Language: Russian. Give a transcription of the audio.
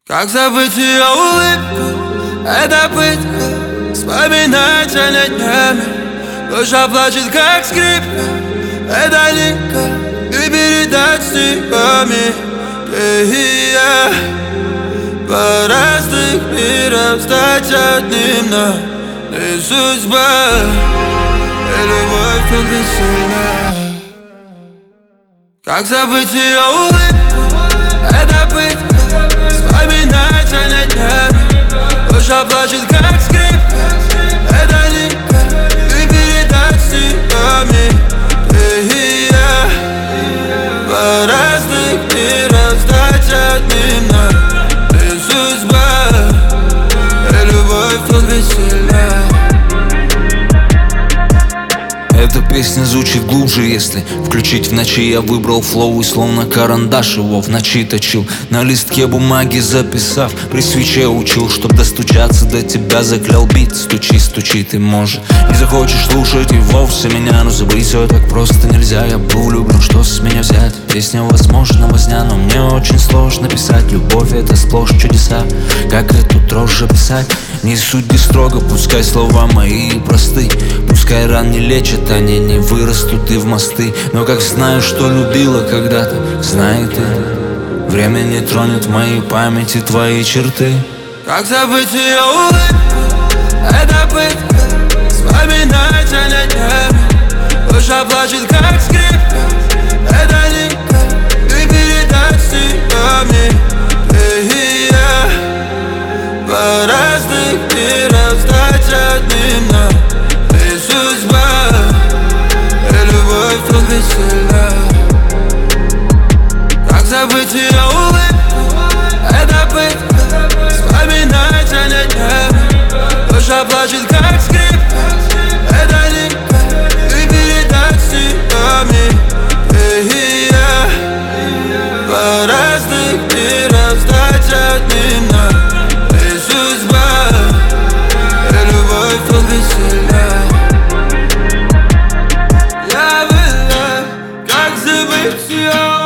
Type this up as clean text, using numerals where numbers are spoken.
Как забыть ее улыбку, это пытка. Вспоминать о ней днями. Душа плачет, как скрипка. Это лика, и передать стихами. Ты и я по разных мирах стать одним, но ты судьба, и любовь только сильна. Как забыть ее улыбку, это пытка. Вспоминать о ней днями. Душа плачет, как скрипка. Это лика, и передать стихами. Ты и я по разных мирах стать одним, но ты судьба, и любовь только сильна. Эта песня звучит глубже, если включить в ночи. Я выбрал флоу и словно карандаш его в ночи точил. На листке бумаги записав, при свече учил. Чтоб достучаться до тебя, заклял бит. Стучи, стучи, ты, может, не захочешь слушать и вовсе меня. Но забыть все так просто нельзя. Я был влюблен, что с меня взять? Песня, возможно, возня, но мне очень сложно писать. Любовь — это сплошь чудеса. Как эту дрожь описать? Не суди строго, пускай слова мои просты. Пускай ран не лечат, они не вырастут и в мосты. Но как знаю, что любила когда-то, знай ты, время не тронет в моей памяти твои черты. Как забыть ее улыбку, это пытка. Вспоминать о ней днями. Душа плачет, как скрипка. Это лика, и передать стихами. Ты и я по разных мирах стать одним, но ты судьба, и любовь только сильна. Как забыть ее улыбку, это пытка. Вспоминать о ней днями. Душа плачет, как скрипка. Это лика, и передать стихами. Ты и я по разных мирах стать одним, но ты судьба, и любовь только сильна. Я бы, как забыть ее